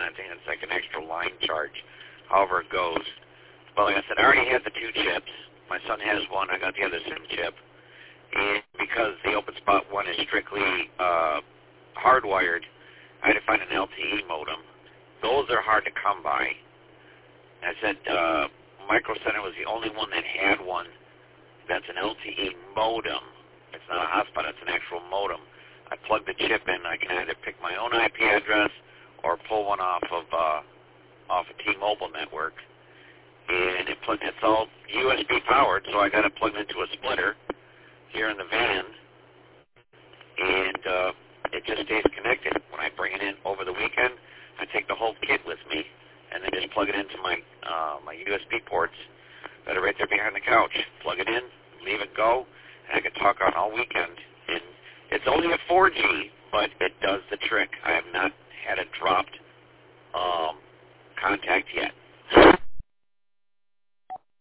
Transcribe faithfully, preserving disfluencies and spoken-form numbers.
I think it's like an extra line charge, however it goes. But like I said, I already had the two chips. My son has one. I got the other SIM chip. And because the open spot one is strictly uh, hardwired, I had to find an L T E modem. Those are hard to come by. I said uh, Micro Center was the only one that had one that's an L T E modem. It's not a hotspot, it's an actual modem. I plug the chip in, I can either pick my own I P address or pull one off of uh, off a T-Mobile network. And it plug, it's all U S B powered, so I got it plugged into a splitter here in the van, and uh, it just stays connected. When I bring it in over the weekend, I take the whole kit with me, and then just plug it into my uh, my U S B ports that are right there behind the couch. Plug it in, leave it go, and I can talk on all weekend. And it's only a four G, but it does the trick. I have not had it dropped um, contact yet.